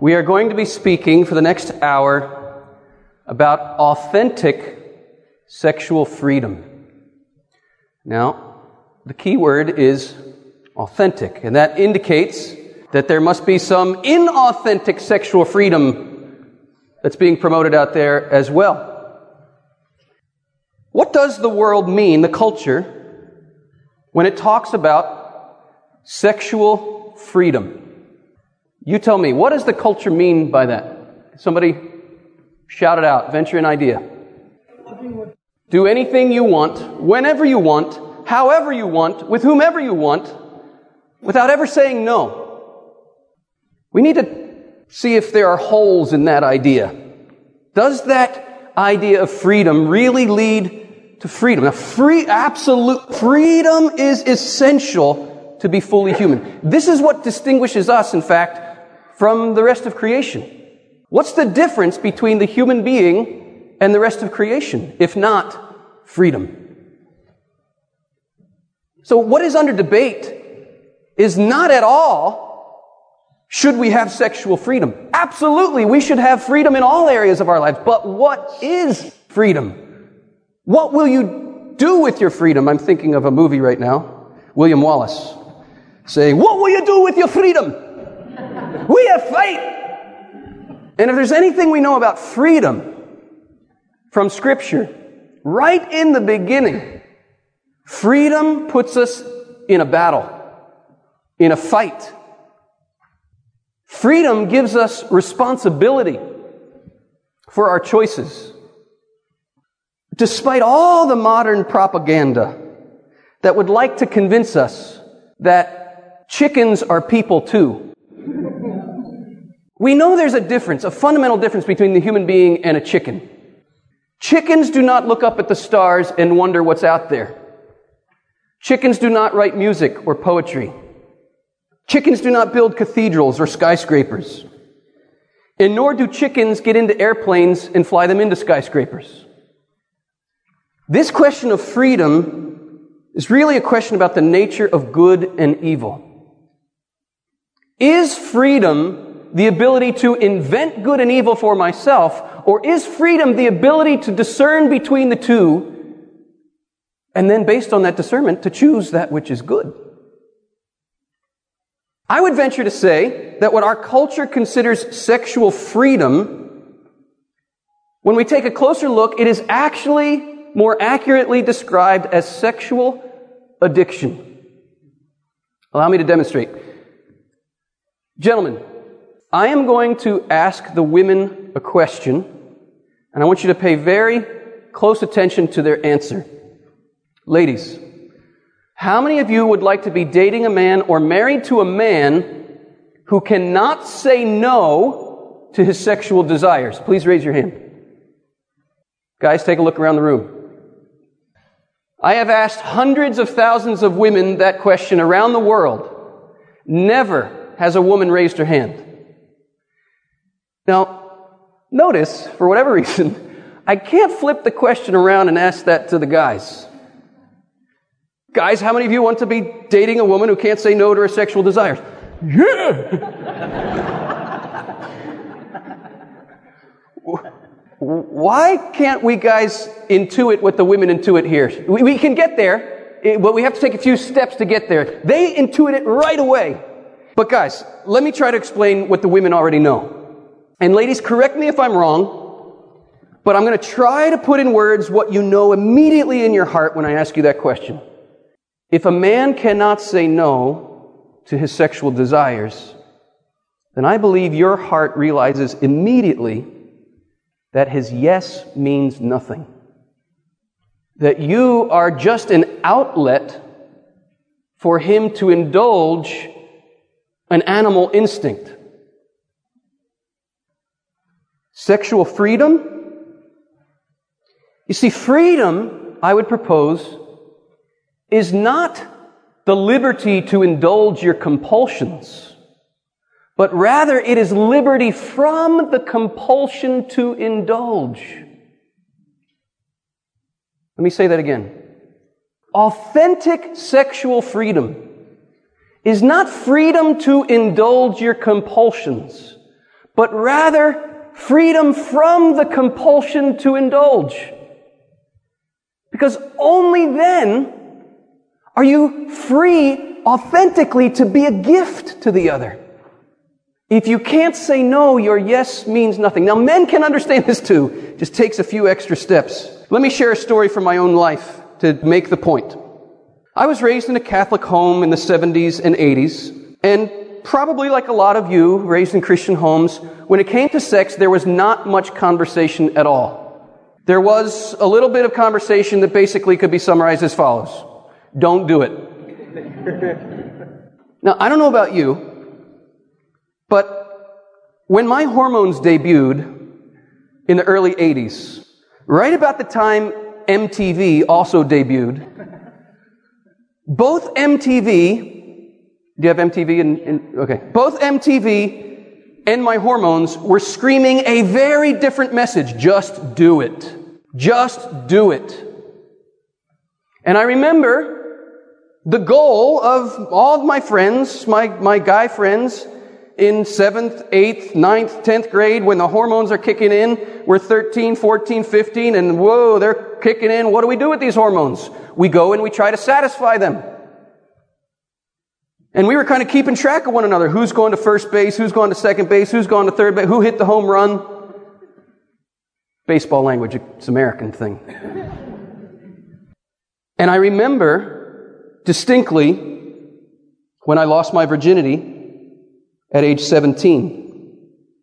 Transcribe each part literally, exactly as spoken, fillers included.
We are going to be speaking for the next hour about authentic sexual freedom. Now, the key word is authentic, and that indicates that there must be some inauthentic sexual freedom that's being promoted out there as well. What does the world mean, the culture, when it talks about sexual freedom? You tell me, what does the culture mean by that? Somebody shout it out, venture an idea. Do anything you want, whenever you want, however you want, with whomever you want, without ever saying no. We need to see if there are holes in that idea. Does that idea of freedom really lead to freedom? Now, free, absolute freedom is essential to be fully human. This is what distinguishes us, in fact, from the rest of creation. What's the difference between the human being and the rest of creation, if not freedom? So what is under debate is not at all, should we have sexual freedom? Absolutely, we should have freedom in all areas of our lives. But what is freedom? What will you do with your freedom? I'm thinking of a movie right now, William Wallace, saying, "What will you do with your freedom? We have fight." And if there's anything we know about freedom from Scripture, right in the beginning, freedom puts us in a battle, in a fight. Freedom gives us responsibility for our choices. Despite all the modern propaganda that would like to convince us that chickens are people too, we know there's a difference, a fundamental difference between the human being and a chicken. Chickens do not look up at the stars and wonder what's out there. Chickens do not write music or poetry. Chickens do not build cathedrals or skyscrapers. And nor do chickens get into airplanes and fly them into skyscrapers. This question of freedom is really a question about the nature of good and evil. Is freedom the ability to invent good and evil for myself, or is freedom the ability to discern between the two, and then based on that discernment, to choose that which is good? I would venture to say that what our culture considers sexual freedom, when we take a closer look, it is actually more accurately described as sexual addiction. Allow me to demonstrate. Gentlemen, I am going to ask the women a question, and I want you to pay very close attention to their answer. Ladies, how many of you would like to be dating a man or married to a man who cannot say no to his sexual desires? Please raise your hand. Guys, take a look around the room. I have asked hundreds of thousands of women that question around the world. Never has a woman raised her hand. Now, notice, for whatever reason, I can't flip the question around and ask that to the guys. Guys, how many of you want to be dating a woman who can't say no to her sexual desires? Yeah! Why can't we guys intuit what the women intuit here? We, we can get there, but we have to take a few steps to get there. They intuit it right away. But guys, let me try to explain what the women already know. And ladies, correct me if I'm wrong, but I'm going to try to put in words what you know immediately in your heart when I ask you that question. If a man cannot say no to his sexual desires, then I believe your heart realizes immediately that his yes means nothing. That you are just an outlet for him to indulge an animal instinct. Sexual freedom? You see, freedom, I would propose, is not the liberty to indulge your compulsions, but rather it is liberty from the compulsion to indulge. Let me say that again. Authentic sexual freedom is not freedom to indulge your compulsions, but rather freedom from the compulsion to indulge. Because only then are you free authentically to be a gift to the other. If you can't say no, your yes means nothing. Now, men can understand this too. It just takes a few extra steps. Let me share a story from my own life to make the point. I was raised in a Catholic home in the seventies and eighties, and probably like a lot of you raised in Christian homes, when it came to sex, there was not much conversation at all. There was a little bit of conversation that basically could be summarized as follows. Don't do it. Now, I don't know about you, but when my hormones debuted in the early eighties, right about the time M T V also debuted, both M T V, do you have M T V? In, in, okay. Both M T V and my hormones were screaming a very different message. Just do it. Just do it. And I remember the goal of all of my friends, my, my guy friends, in seventh, eighth, ninth, tenth grade, when the hormones are kicking in, we're thirteen, fourteen, fifteen, and whoa, they're kicking in. What do we do with these hormones? We go and we try to satisfy them. And we were kind of keeping track of one another. Who's going to first base? Who's going to second base? Who's going to third base? Who hit the home run? Baseball language, it's an American thing. And I remember distinctly when I lost my virginity at age seventeen.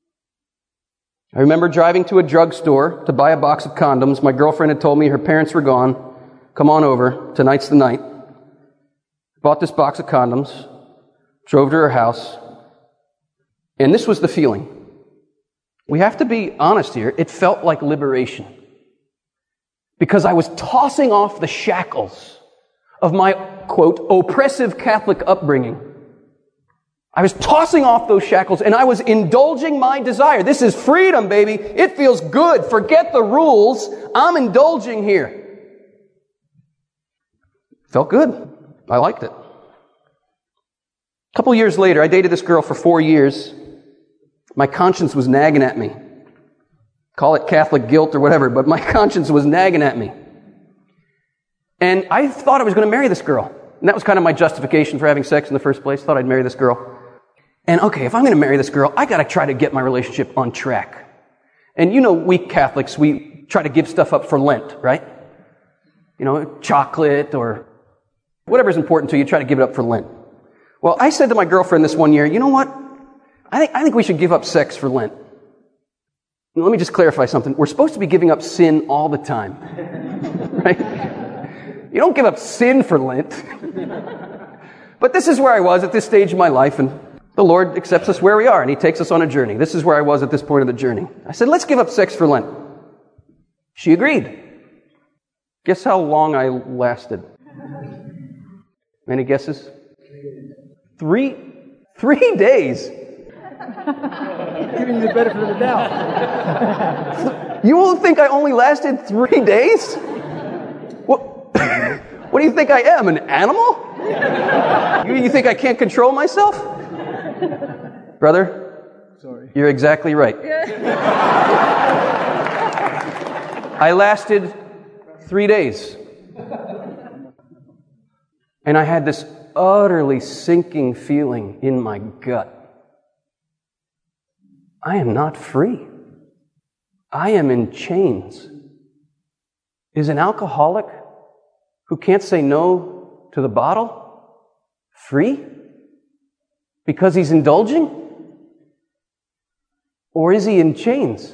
I remember driving to a drugstore to buy a box of condoms. My girlfriend had told me her parents were gone. Come on over. Tonight's the night. Bought this box of condoms. Drove to her house. And this was the feeling. We have to be honest here. It felt like liberation. Because I was tossing off the shackles of my, quote, oppressive Catholic upbringing. I was tossing off those shackles and I was indulging my desire. This is freedom, baby. It feels good. Forget the rules. I'm indulging here. Felt good. I liked it. A couple years later, I dated this girl for four years. My conscience was nagging at me. Call it Catholic guilt or whatever, but my conscience was nagging at me. And I thought I was going to marry this girl. And that was kind of my justification for having sex in the first place. Thought I'd marry this girl. And okay, if I'm going to marry this girl, I got to try to get my relationship on track. And you know, we Catholics, we try to give stuff up for Lent, right? You know, chocolate or whatever's important to you, try to give it up for Lent. Well, I said to my girlfriend this one year, you know what? I think, I think we should give up sex for Lent. And let me just clarify something. We're supposed to be giving up sin all the time. Right? You don't give up sin for Lent. But this is where I was at this stage of my life, and the Lord accepts us where we are, and He takes us on a journey. This is where I was at this point of the journey. I said, let's give up sex for Lent. She agreed. Guess how long I lasted? Any guesses? Three, three days. Giving you the benefit of the doubt. You all think I only lasted three days? What, what do you think I am, an animal? You, you think I can't control myself? Brother, sorry. You're exactly right. I lasted three days. And I had this utterly sinking feeling in my gut. I am not free. I am in chains. Is an alcoholic who can't say no to the bottle free because he's indulging? Or is he in chains?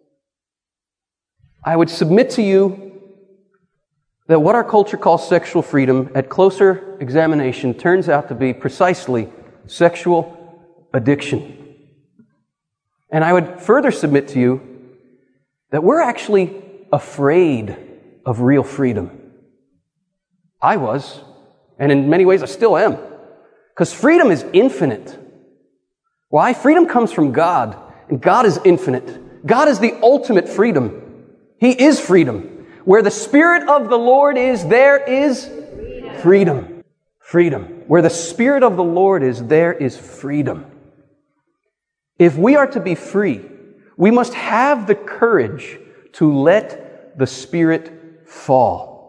I would submit to you that what our culture calls sexual freedom, at closer examination, turns out to be precisely sexual addiction. And I would further submit to you that we're actually afraid of real freedom. I was, and in many ways I still am. Because freedom is infinite. Why? Freedom comes from God, and God is infinite. God is the ultimate freedom. He is freedom. Where the Spirit of the Lord is, there is freedom. Freedom. Where the Spirit of the Lord is, there is freedom. If we are to be free, we must have the courage to let the Spirit fall.